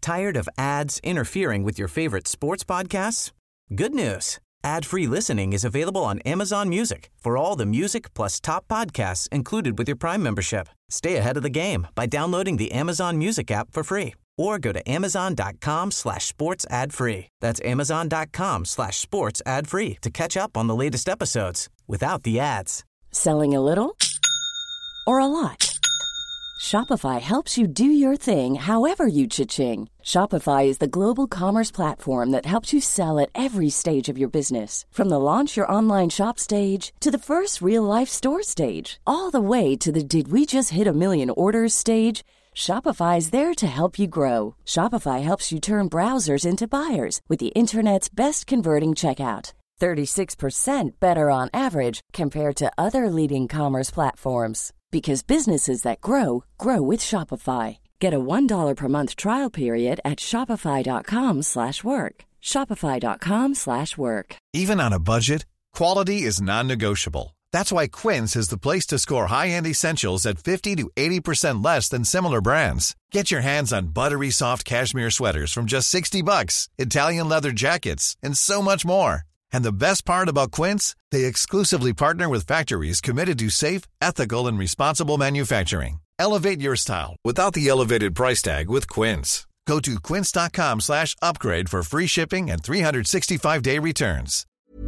Tired of ads interfering with your favorite sports podcasts? Good news. Ad-free listening is available on Amazon Music for all the music plus top podcasts included with your Prime membership. Stay ahead of the game by downloading the Amazon Music app for free or go to amazon.com/sports ad free. That's amazon.com/sports ad free to catch up on the latest episodes without the ads. Selling a little or a lot? Shopify helps you do your thing however you cha-ching. Shopify is the global commerce platform that helps you sell at every stage of your business. From the launch your online shop stage to the first real-life store stage, all the way to the did we just hit a million orders stage. Shopify is there to help you grow. Shopify helps you turn browsers into buyers with the internet's best converting checkout. 36% better on average compared to other leading commerce platforms. Because businesses that grow, grow with Shopify. Get a $1 per month trial period at shopify.com/work. Shopify.com/work. Even on a budget, quality is non-negotiable. That's why Quince is the place to score high-end essentials at 50 to 80% less than similar brands. Get your hands on buttery soft cashmere sweaters from just $60, Italian leather jackets, and so much more. And the best part about Quince, they exclusively partner with factories committed to safe, ethical, and responsible manufacturing. Elevate your style without the elevated price tag with Quince. Go to quince.com/upgrade for free shipping and 365-day returns.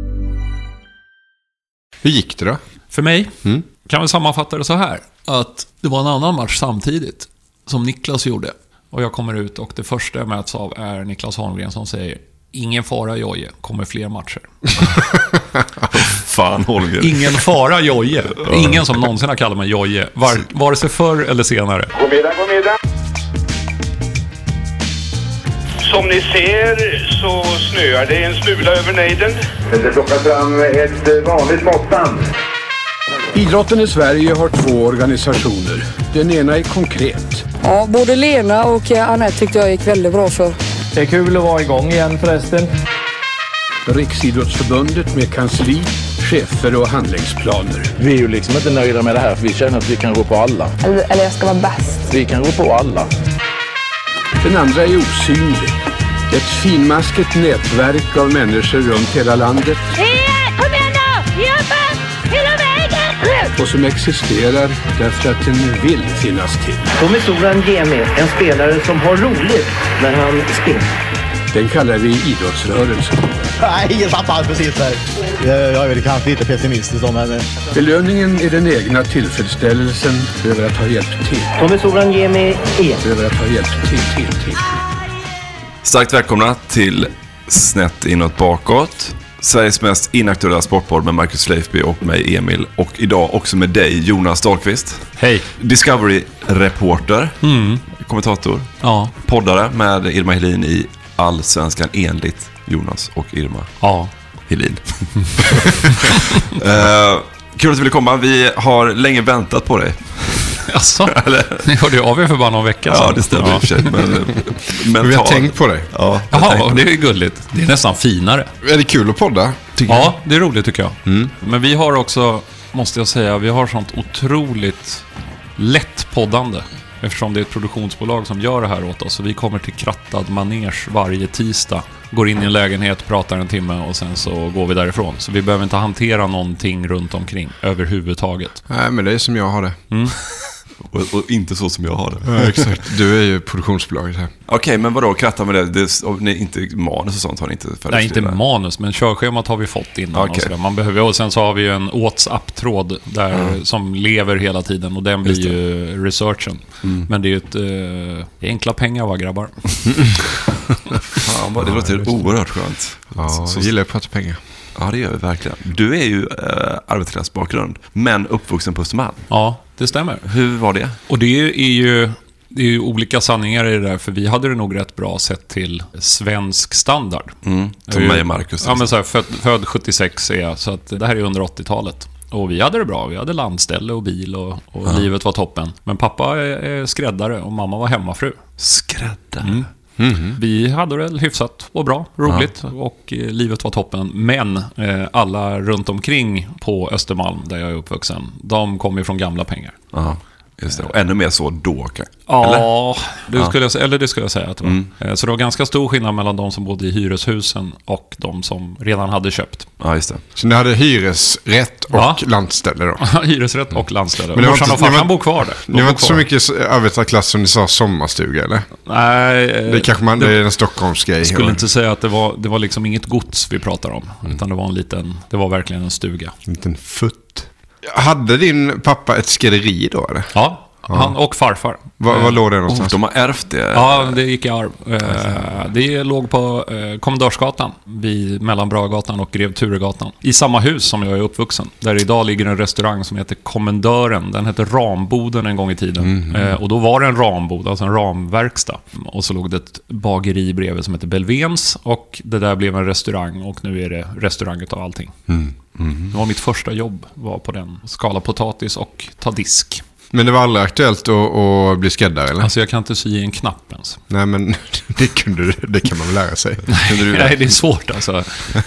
Hur gick det då? För mig kan vi sammanfatta det så här. Att det var en annan match samtidigt som Niklas gjorde. Och jag kommer ut och det första jag möts av är Niklas Holmgren som säger: ingen fara Jojje, kommer fler matcher. Fan Holger. Ingen fara Jojje. Ingen som någonsin har kallat mig Jojje, vare sig förr eller senare. God middag. Som ni ser så snöar det en smula över nejden. Det plockar fram ett vanligt måttband. Idrotten i Sverige har 2 organisationer. Den ena är konkret. Ja, både Lena och Anette tyckte jag gick väldigt bra för. Det är kul att vara igång igen förresten. Riksidrottsförbundet med kansli, chefer och handlingsplaner. Vi är ju liksom inte nöjda med det här för vi känner att vi kan gå på alla. Eller jag ska vara bäst. Vi kan gå på alla. Den andra är osynlig. Ett finmaskigt nätverk av människor runt hela landet. Kom igen då! Jobba! Hela vägen! Och som existerar därför att den vill finnas till. Tommy Soran Gemi, en spelare som har roligt när han spelar. Den kallar vi idrottsrörelsen. Nej, ingen tappar precis där. Jag är väl kanske lite pessimistisk om henne. Belöningen är den egna tillfredsställelsen över att ha hjälpt till. Tommy Soran Gemi över att ha hjälpt till. Starkt välkomna till Snett inåt bakåt. Sveriges mest inaktuella sportpodd med Marcus Leifby och mig Emil. Och idag också med dig Jonas Dahlqvist. Hej. Discovery-reporter, kommentator, poddare med Irma Helin i Allsvenskan enligt Jonas och Irma Helin. Kul att du ville komma. Vi har länge väntat på dig. Alltså, ni hörde av er för bara någon vecka sedan. Ja, det stämmer i och för sig. Men vi har tänkt på dig. Ja, det är gulligt. Det är nästan finare. Är det kul att podda? Ja, det är roligt tycker jag. Men vi har också, måste jag säga, vi har sånt otroligt lätt poddande. Eftersom det är ett produktionsbolag som gör det här åt oss. Så vi kommer till krattad manege varje tisdag. Går in i en lägenhet, pratar en timme och sen så går vi därifrån. Så vi behöver inte hantera någonting runt omkring överhuvudtaget. Nej, men det är som jag har det. Och inte så som jag har det. Ja, exakt. Du är ju produktionsbolaget här. Okej, men vadå, krattar med det? Inte manus och sånt har ni inte färdigt? Nej, inte manus, men körschemat har vi fått innan. Och man behöver, och sen så har vi ju en WhatsApp-tråd där som lever hela tiden. Och den blir ju researchen. Men det är ju ett enkla pengar, va, grabbar? Fan, det låter oerhört skönt. Ja, så gillar jag att prata pengar. Ja, det gör vi verkligen. Du är ju arbetarklassbakgrund, men uppvuxen på Östermalm. Ja, det stämmer. Hur var det? Och det är ju olika sanningar i det där, för vi hade det nog rätt bra sett till svensk standard. Som mig och Marcus. Ja, men så här, född 76 är jag, så att det här är under 80-talet. Och vi hade det bra, vi hade landställe och bil och livet var toppen. Men pappa är skräddare och mamma var hemmafru. Skräddare? Vi hade det hyfsat och bra, roligt och livet var toppen. Men alla runt omkring på Östermalm där jag är uppvuxen, de kommer ju från gamla pengar. Just det, och ännu mer så då. Ja, det skulle jag säga att det var. Så det var ganska stor skillnad mellan de som bodde i hyreshusen och de som redan hade köpt. Ja, just det. Så ni hade hyresrätt och landställe då? Hyresrätt och landställe. Men morsan och farsan bor kvar där. Ni var inte så mycket arbetarklass som ni sa sommarstuga, eller? Nej. Det kanske det är en Stockholmsgrej. Jag skulle inte säga att det var liksom inget gods vi pratar om. Utan det var verkligen en stuga. En liten futt. Hade din pappa ett skrädderi då, eller? Ja. Han och farfar. Vad låg det någonstans? De har ärvt det. Ja, det gick i arv. Det låg på Kommendörsgatan mellan Bragatan och Grev Turegatan. I samma hus som jag är uppvuxen. Där idag ligger en restaurang som heter Kommendören. Den hette Ramboden en gång i tiden. Och då var det en rambod, alltså en ramverkstad. Och så låg det ett bageri bredvid som heter Belvéns. Och det där blev en restaurang. Och nu är det restaurang utav allting. Det var mitt första jobb. Var på den. Skala potatis och ta disk. Men det var aldrig aktuellt att bli skräddare, eller? Alltså jag kan inte sy en knapp ens. Nej, men det kan man väl lära sig. Nej, det är svårt alltså.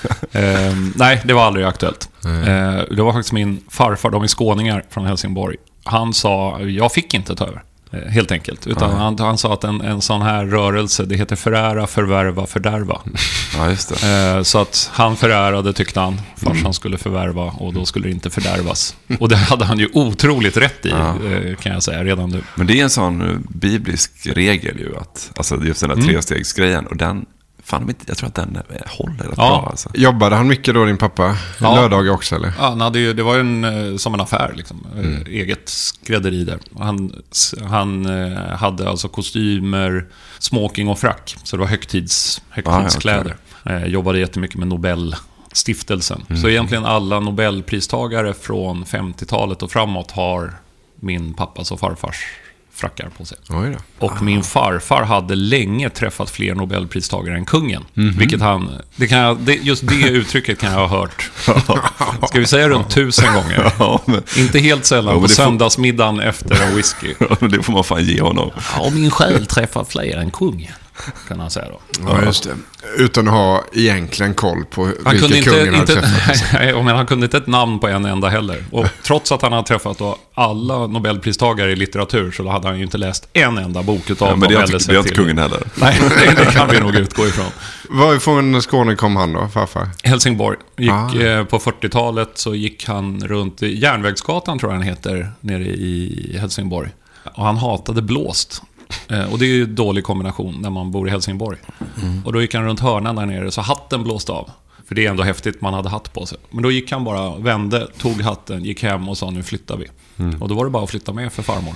Nej, det var aldrig aktuellt. Det var faktiskt min farfar, de är skåningar från Helsingborg. Han sa, jag fick inte ta över. Helt enkelt. Utan han sa att en sån här rörelse, det heter förära, förvärva, fördärva. Ja, just det. Så att han förärade, tyckte han. Farsan skulle förvärva och då skulle det inte fördärvas. Och det hade han ju otroligt rätt i, kan jag säga, redan nu. Men det är en sån biblisk regel ju, att, alltså just den där trestegsgrejen, och den, jag tror att den håller rätt bra. Alltså. Jobbade han mycket då, din pappa? Lördagar också, eller? Ja, det var ju som en affär, liksom. Eget skrädderi där. Han hade alltså kostymer, smoking och frack. Så det var högtidskläder. Jobbade jättemycket med Nobelstiftelsen. Så egentligen alla Nobelpristagare från 50-talet och framåt har min pappas och farfars frackar på sig. Och min farfar hade länge träffat fler Nobelpristagare än kungen. Vilket just det uttrycket kan jag ha hört. Ska vi säga runt 1000 gånger? Inte helt sällan på söndagsmiddagen efter en whisky. Det får man fan ge honom. Ja, och min själ träffar fler än kungen, kan han säga då. Ja, just det. Utan att ha egentligen koll på vilka kungen hade träffat. Nej, men han kunde inte ett namn på en enda heller. Och trots att han hade träffat då alla Nobelpristagare i litteratur, så hade han ju inte läst en enda bok utav men det är inte kungen heller. Nej, det kan vi nog utgå ifrån. Varifrån Skåne kom han då, farfar? Helsingborg. På 40-talet så gick han runt i Järnvägsgatan, tror jag han heter, nere i Helsingborg. Och han hatade blåst. Och det är ju en dålig kombination när man bor i Helsingborg. Och då gick han runt hörnan där nere, så hatten blåste av. För det är ändå häftigt, man hade hatt på sig. Men då gick han bara, vände, tog hatten, gick hem och sa, nu flyttar vi. Och då var det bara att flytta med för farmor.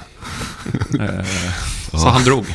Så han drog.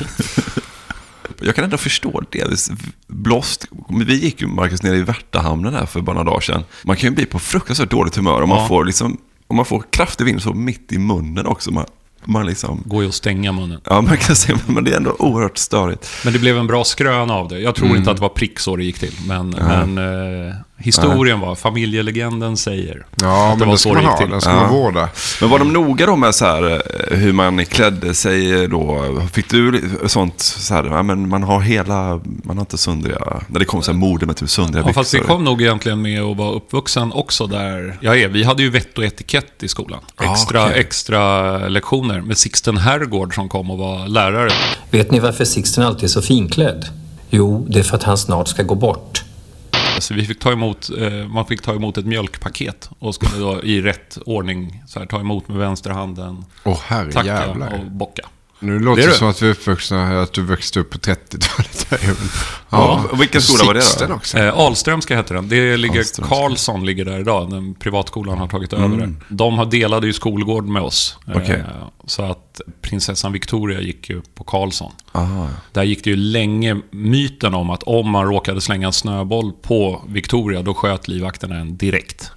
Jag kan ändå förstå det. Blåst. Vi gick ju, Marcus, ner i Värtahamnen här för bara några dagar sedan. Man kan ju bli på fruktansvärt dåligt humör om man får kraftig vind så mitt i munnen också. Man liksom går ju att stänga munnen. Ja, man kan säga, men det är ändå oerhört störigt. Men det blev en bra skrön av det. Jag tror inte att det var prick så det gick till. Men historien var, familjelegenden säger att det var så det gick till. Den ska man vårda. Men var de noga då med så här, hur man klädde sig då? Fick du sånt så här, men man har inte sundriga, när det kom så här mode med typ sundriga byxor. Fast det kom nog egentligen med att vara uppvuxen också där. Vi hade ju vett och etikett i skolan. Extra lektioner med Sixten Herrgård som kom och var lärare. Vet ni varför Sixten alltid är så finklädd? Jo, det är för att han snart ska gå bort. Så vi fick man fick ta emot ett mjölkpaket och skulle då i rätt ordning så här, ta emot med vänsterhanden, tacka och bocka. Nu låter det som att vi är uppvuxna, att du växte upp på 30-talet. Och vilken skola var det då? Också. Alströmska heter den. Det ligger, Karlsson ligger där idag. Den privatskolan har tagit över det. De delade ju skolgård med oss. Så att prinsessan Victoria gick ju på Karlsson. Där gick det ju länge myten om att om man råkade slänga en snöboll på Victoria, då sköt livvakterna en direkt.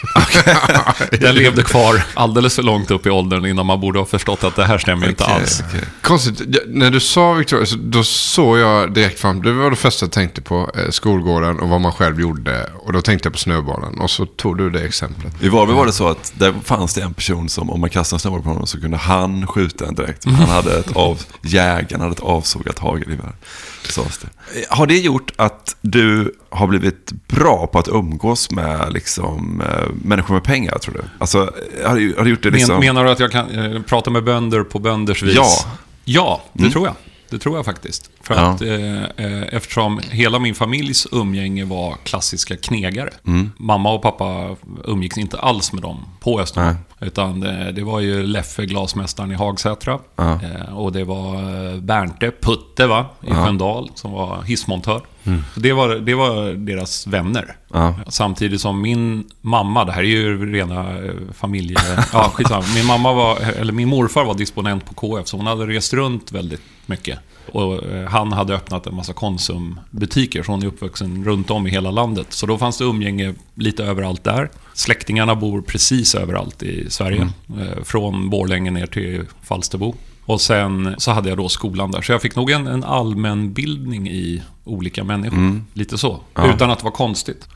Den levde kvar alldeles för långt upp i åldern innan man borde ha förstått att det här stämmer inte alls. Konstigt, när du sa Victoria, då såg jag direkt fram, det var det första jag tänkte på, skolgården och vad man själv gjorde, och då tänkte jag på snöbollen, och så tog du det exemplet. I Varberg var det så att där fanns det en person som, om man kastade en snöboll på honom, så kunde han skjuten direkt. Jägaren hade ett avsågat hagelgevär. Har det gjort att du har blivit bra på att umgås med liksom, människor med pengar, tror du? Alltså, har du gjort det liksom... Menar du att jag kan prata med bönder på bönders vis? Ja, det tror jag. Det tror jag faktiskt. För att eftersom hela min familjs umgänge var klassiska knegare. Mamma och pappa umgicks inte alls med dem på Östermalm. Utan det var ju Leffe, glasmästaren i Hagsätra. Och det var Bernte Putte i Sköndal som var hissmontör. Det var deras vänner. Samtidigt som min mamma, det här är ju rena familje... min morfar var disponent på KF, så hon hade rest runt väldigt mycket. Och han hade öppnat en massa konsumbutiker, så hon är uppvuxen runt om i hela landet. Så då fanns det umgänge lite överallt där. Släktingarna bor precis överallt i Sverige. Från Borlänge ner till Falsterbo. Och sen så hade jag då skolan där. Så jag fick nog en allmänbildning i olika människor. Lite så. Utan att det var konstigt.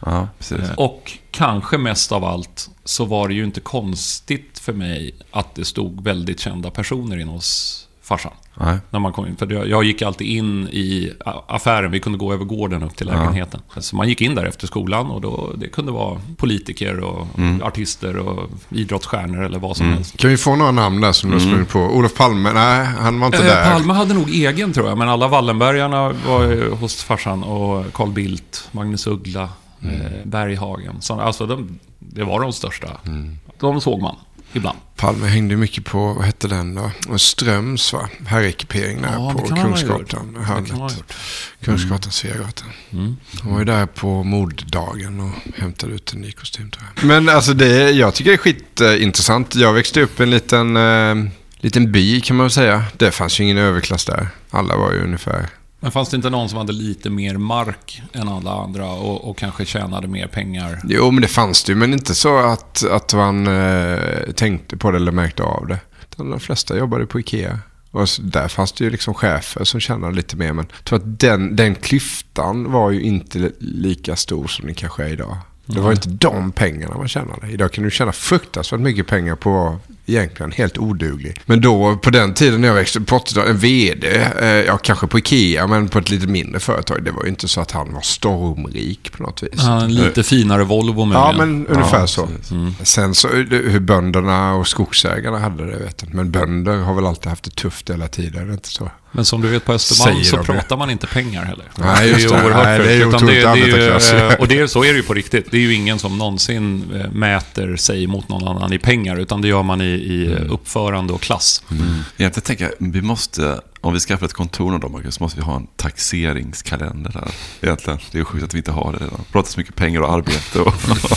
Och kanske mest av allt så var det ju inte konstigt för mig att det stod väldigt kända personer in hos farsan. När man kom in. För jag gick alltid in i affären. Vi kunde gå över gården upp till lägenheten. Så man gick in där efter skolan. Och då, det kunde vara politiker och artister och idrottsstjärnor eller vad som helst. Kan vi få några namn där som du sprungit på? Olof Palme? Nej, han var inte där. Palme hade nog egen, tror jag. Men alla Wallenbergarna var hos farsan. Och Carl Bildt, Magnus Uggla, Berghagen. Så, alltså det var de största. De såg man ibland. Palme hängde mycket på, vad hette den då? Och Ströms, va? Herrekipering där på Kungsgatan. Kungsgatan, Sveagatan. Han var ju där på moddagen och hämtade ut en ny kostym, tror jag. Men alltså jag tycker det är skitintressant. Jag växte upp i en liten by, kan man väl säga. Det fanns ju ingen överklass där. Alla var ju ungefär... Men fanns det inte någon som hade lite mer mark än alla andra och kanske tjänade mer pengar? Jo, men det fanns det ju, men inte så att man tänkte på det eller märkte av det. De flesta jobbade på Ikea. Och där fanns det ju liksom chefer som tjänade lite mer. Men jag tror att den klyftan var ju inte lika stor som den kanske är idag. Det var inte de pengarna man tjänade. Idag kan du tjäna fruktansvärt mycket pengar på egentligen helt oduglig. Men då, på den tiden när jag växte på 80-talet, en vd, kanske på Ikea, men på ett lite mindre företag, det var ju inte så att han var stormrik på något vis. En lite finare Volvo med. Ja, men ungefär så. Sen så, hur bönderna och skogsägarna hade det, vet jag. Men bönder har väl alltid haft det tufft hela tiden, är det inte så? Men som du vet på Östermalm så pratar man inte pengar heller. Nej, just det. Det är otroligt arbetarklass. Och så är det ju på riktigt. Det är ju ingen som någonsin mäter sig mot någon annan i pengar, utan det gör man i uppförande och klass. Jag tänker, vi måste, om vi skaffar ett kontor någon dag, så måste vi ha en taxeringskalender där. Egentligen, det är sjukt att vi inte har det redan. Pratar så mycket pengar och arbete och...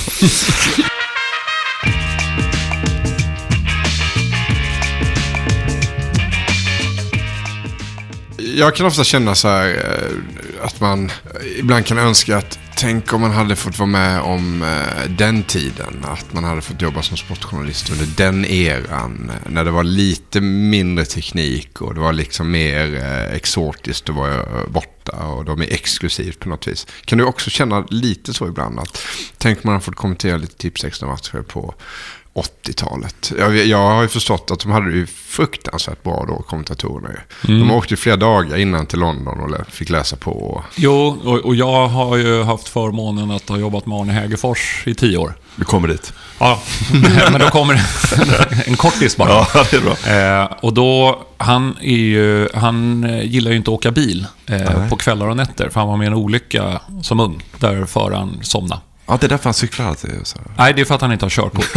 Jag kan ofta känna så här att man ibland kan önska att tänk om man hade fått vara med om den tiden, att man hade fått jobba som sportjournalist under den eran när det var lite mindre teknik och det var liksom mer exotiskt att vara borta och de är exklusivt på något vis. Kan du också känna lite så ibland att tänk om man hade fått kommentera lite Tips Extra-matcher på 80-talet. Jag har ju förstått att de hade ju fruktansvärt bra då, kommentatorerna. De åkte ju flera dagar innan till London och fick läsa på. Jo, och jag har ju haft förmånen att ha jobbat med Arne Hägerfors i 10 år. Du kommer dit. Ja, men då kommer en kortis bara. Ja, det är bra. Och då, han gillar ju inte att åka bil på kvällar och nätter, för han var med i en olycka som ung, där föraren somnade. Ja, det är därför han cyklar alltid. Så. Nej, det är för att han inte har körkort.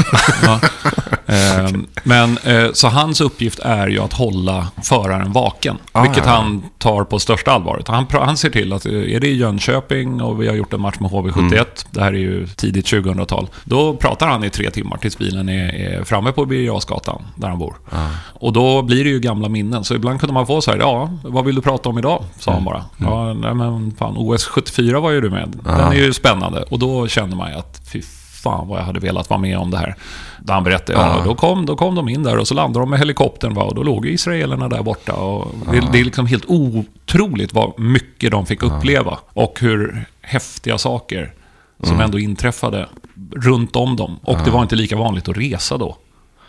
Men så hans uppgift är ju att hålla föraren vaken. Vilket han tar på största allvaret. Han ser till att är det i Jönköping och vi har gjort en match med HV71. Det här är ju tidigt 2000-tal. Då pratar han i 3 timmar tills bilen är framme på Birger Jarlsgatan där han bor. Och då blir det ju gamla minnen. Så ibland kunde man få så här, vad vill du prata om idag? Sa han bara. Ja, nej, men fan, OS 74 var ju du med. Den är ju spännande. Och då kände man ju att fy fan vad jag hade velat vara med om det här. Där han berättade, då kom de in där och så landade de med helikoptern, och då låg israelerna där borta. Och det är liksom helt otroligt vad mycket de fick uppleva och hur häftiga saker som ändå inträffade runt om dem. Och det var inte lika vanligt att resa då.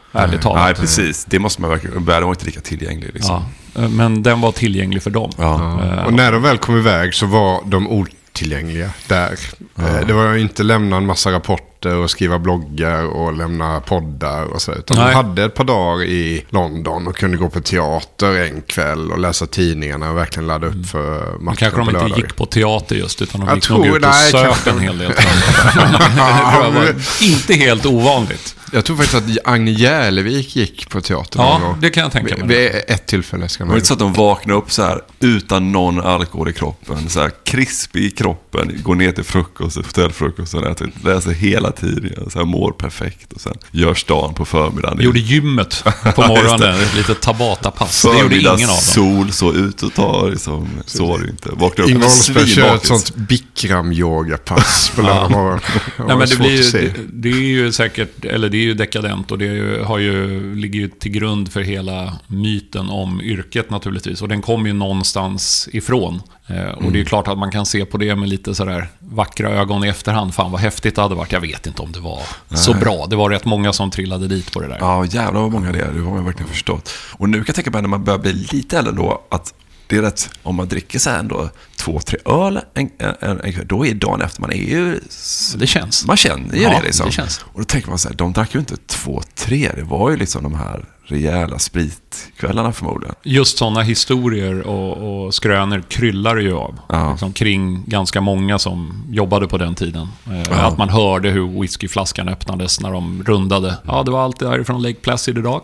ärligt talat. Nej, precis. Det måste man verkligen... Världen var inte lika tillgänglig. Liksom. Ja, men den var tillgänglig för dem. Ja. Och när de väl kom iväg så var de otillgängliga där. Det var ju inte lämna en massa rapporter och skriva bloggar och lämna poddar och så. Utan de hade ett par dagar i London och kunde gå på teater en kväll och läsa tidningarna och verkligen ladda upp för matchen. Kanske de inte gick på teater just, utan de gick nog ut och söp en hel del. Det var inte helt ovanligt. Jag tror faktiskt att Agne Järlevik gick på teater. Ja, det kan jag tänka mig. Vid ett tillfälle ska man... Det var inte så att de vaknade upp så här utan någon alkohol i kroppen, så här krispig i kroppen, går ner till frukost, hotellfrukosten, läser hela tiden, så här mår perfekt och sen görs dagen på förmiddagen. Gjorde gymmet på morgonen, ett litet Tabata-pass. Det gjorde ingen av dem. Sol så ut och tar liksom, så var det inte. Vaknade upp Ingvar Oldsberg kör ett sånt Bikram-yoga-pass på lördag morgon. Nej, men det är ju säkert, eller det är ju dekadent och det ligger ju till grund för hela myten om yrket naturligtvis. Och den kommer ju någonstans ifrån. Och det är ju klart att man kan se på det med lite sådär vackra ögon i efterhand. Fan vad häftigt det hade varit. Jag vet inte om det var så bra. Det var rätt många som trillade dit på det där. Ja, jävlar vad många det är. Det har man verkligen förstått. Och nu kan jag tänka mig när man börjar bli lite äldre då, att det är rätt, om man dricker så här ändå 2-3 öl då är dagen efter man är ju... Det känns. Man känner ju det liksom. Det känns. Och då tänker man så här, de drack ju inte 2-3. Det var ju liksom de här rejäla spritkvällarna förmodligen. Just sådana historier och skrönor kryllar ju av. Liksom kring ganska många som jobbade på den tiden. Att man hörde hur whiskyflaskan öppnades när de rundade. Ja, det var allt därifrån Lake Placid idag.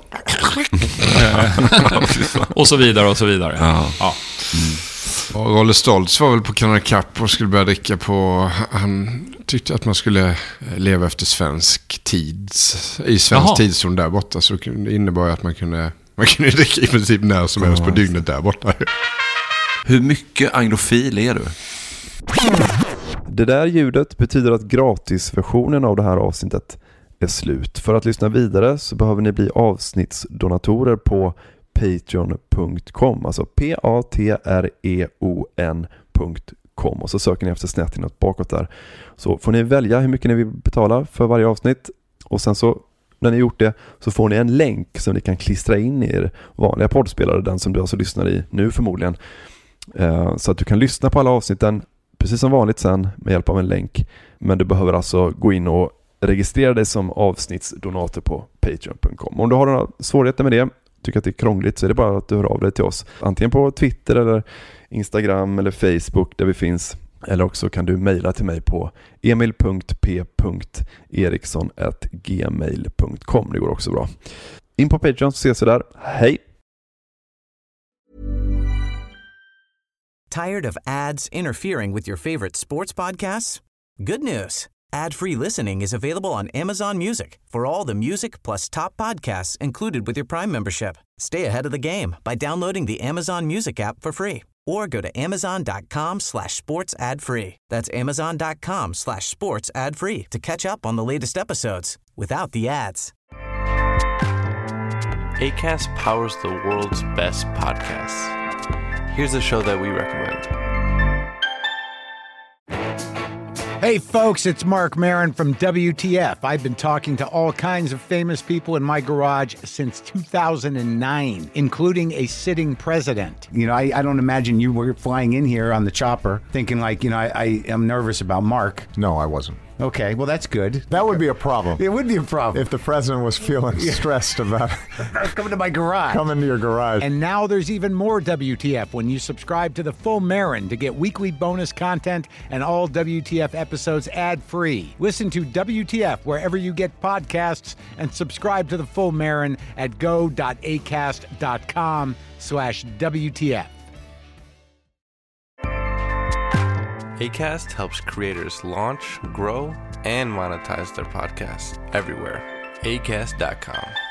Och så vidare och så vidare. Ja. Och Rolle Stoltz var väl på Canada Cup och skulle börja dricka på... Han tyckte att man skulle leva efter svensk tidszon där borta. Så det innebar att man kunde dricka i princip när som helst på dygnet där borta. Hur mycket anglofil är du? Det där ljudet betyder att gratisversionen av det här avsnittet är slut. För att lyssna vidare så behöver ni bli avsnittsdonatorer på patreon.com, alltså patreon.com, och så söker ni efter snett bakåt där. Så får ni välja hur mycket ni vill betala för varje avsnitt, och sen så när ni gjort det så får ni en länk som ni kan klistra in i er vanliga poddspelare, den som du alltså lyssnar i nu förmodligen, så att du kan lyssna på alla avsnitten precis som vanligt sen med hjälp av en länk. Men du behöver alltså gå in och registrera dig som avsnittsdonator på patreon.com. Om du har några svårigheter med det, tycker att det är krångligt, så är det bara att du hör av dig till oss. Antingen på Twitter eller Instagram eller Facebook där vi finns. Eller också kan du mejla till mig på emil.p.eriksson@gmail.com. Det går också bra. In på Patreon så ses vi där. Hej! Tired of ads interfering with your favorite sports podcasts? Good news. Ad-free listening is available on Amazon Music for all the music plus top podcasts included with your Prime membership. Stay ahead of the game by downloading the Amazon Music app for free or go to amazon.com/sports ad free. That's amazon.com/sports ad free to catch up on the latest episodes without the ads. Acast powers the world's best podcasts. Here's a show that we recommend. Hey folks, it's Mark Maron from WTF. I've been talking to all kinds of famous people in my garage since 2009, including a sitting president. You know, I don't imagine you were flying in here on the chopper thinking like, you know, I am nervous about Mark. No, I wasn't. Okay, well that's good. That would be a problem. It would be a problem. If the president was feeling stressed about coming to my garage. Come into your garage. And now there's even more WTF when you subscribe to the Full Marin to get weekly bonus content and all WTF episodes ad-free. Listen to WTF wherever you get podcasts and subscribe to the Full Marin at go.acast.com/WTF. Acast helps creators launch, grow, and monetize their podcasts everywhere. Acast.com.